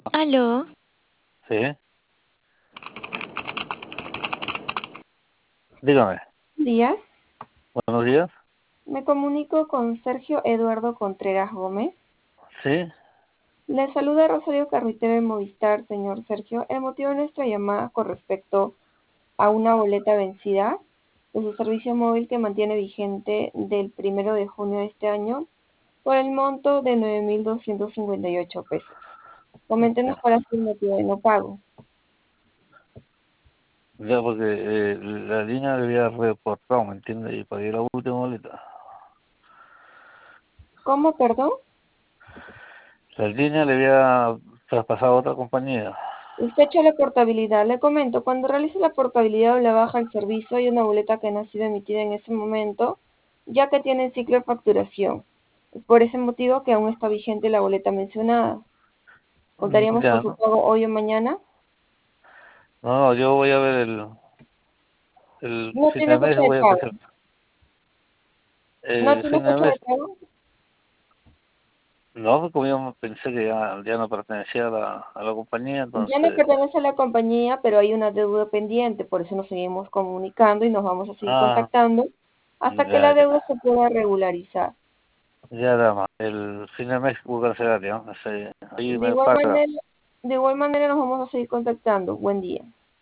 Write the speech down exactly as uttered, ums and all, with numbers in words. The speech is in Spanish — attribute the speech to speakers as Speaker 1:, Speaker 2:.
Speaker 1: Aló,
Speaker 2: Sí, dígame.
Speaker 1: días.
Speaker 2: Buenos días.
Speaker 1: Me comunico con Sergio Eduardo Contreras Gómez.
Speaker 2: Sí,
Speaker 1: Le saluda Rosario Carruitero de Movistar, señor Sergio. El motivo de nuestra llamada con respecto a una boleta vencida de su servicio móvil que mantiene vigente del primero de junio de este año por el monto de nueve mil doscientos cincuenta y ocho pesos. Coméntenos
Speaker 2: ya,
Speaker 1: cuál ha sido el motivo de no pago.
Speaker 2: ya porque eh, la línea le había reportado, ¿me entiende? Y pagué la última boleta.
Speaker 1: ¿Cómo, perdón?
Speaker 2: La línea le había traspasado a otra compañía.
Speaker 1: Usted echa la portabilidad. Le comento, cuando realice la portabilidad o le baja el servicio, hay una boleta que no ha sido emitida en ese momento, ya que tiene ciclo de facturación. Es por ese motivo que aún está vigente la boleta mencionada.
Speaker 2: Mm,
Speaker 1: ¿Contaríamos con
Speaker 2: Ya,
Speaker 1: su
Speaker 2: no,
Speaker 1: pago hoy o mañana?
Speaker 2: no, no, yo voy a ver el, el
Speaker 1: No
Speaker 2: fin
Speaker 1: tiene
Speaker 2: de mes,
Speaker 1: fecha de
Speaker 2: voy a
Speaker 1: pago.
Speaker 2: presentar.
Speaker 1: No
Speaker 2: El
Speaker 1: tiene
Speaker 2: fin de
Speaker 1: fecha
Speaker 2: mes,
Speaker 1: de pago.
Speaker 2: no, porque como yo pensé que ya, ya no pertenecía a la, a la compañía,
Speaker 1: Ya no
Speaker 2: entonces,
Speaker 1: pertenece a la compañía, pero hay una deuda pendiente, por eso nos seguimos comunicando y nos vamos a seguir
Speaker 2: ah,
Speaker 1: contactando hasta que
Speaker 2: ya,
Speaker 1: la
Speaker 2: ya,
Speaker 1: deuda se pueda regularizar.
Speaker 2: ya, dama. El fin de mes voy a cancelar, ya, ese- ahí
Speaker 1: De
Speaker 2: me
Speaker 1: igual
Speaker 2: paga.
Speaker 1: manera, de igual manera nos vamos a seguir contactando. Buen día.